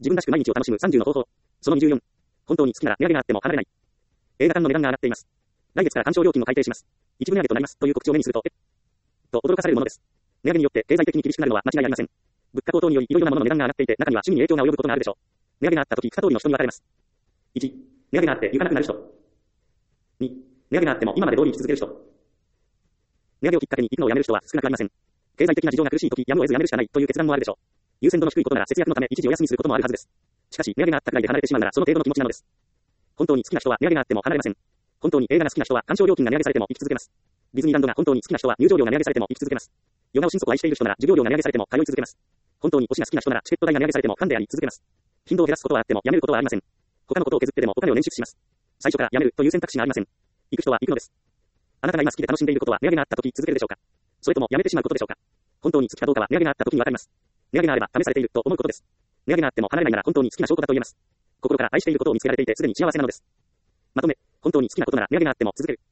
自分らしく毎日を楽しむ30の方法。その24。本当に好きなら値上げがあっても離れない。映画館の値段が上がっています。来月から鑑賞料金を改定します。一部値上げとなりますという告知を目にすると、と驚かされるものです。値上げによって経済的に厳しくなるのは間違いありません。物価高騰によりいろいろなものの値段が上がっていて、中には趣味に影響が及ぶことがあるでしょう。値上げがあったとき、2通りの人に分かれます。1、値上げがあって行かなくなる人。2、値上げがあっても今まで通り生き続ける人。値上げをきっかけに行くのをやめる人は少なくありません。経済的な事情が苦しいとき、やむを得ずやめるしかないという決断もあるでしょう。優先度の低いことなら節約のため一時お休みすることもあるはずです。しかし、値上げがあったくらいで離れてしまうならその程度の気持ちなのです。本当に好きな人は値上げがあっても離れません。本当に映画が好きな人は鑑賞料金が値上げされても生き続けます。ディズニーランドが本当に好きな人は入場料が値上げされても生き続けます。ヨガを心底愛している人なら授業料が値上げされても通い続けます。本当に推しが好きな人ならチケット代が値上げされてもファンであり続けます。頻度を減らすことはあってもやめることはありません。他のことを削ってでもお金を捻出します。最初からやめるという選択肢がありません。行く人は行くのです。あなたが今好きで楽しんでいることは値上げがあった時続けるでしょうか。それともやめてしまうことでしょうか。本当に好きかどうかは値上げがあった時にわかります。値上げがあれば試されていると思うことです。値上げがあっても離れないなら本当に好きな証拠だと言えます。心から愛していることを見つけられていてすでに幸せなのです。まとめ、本当に好きなことなら値上げがあっても続ける。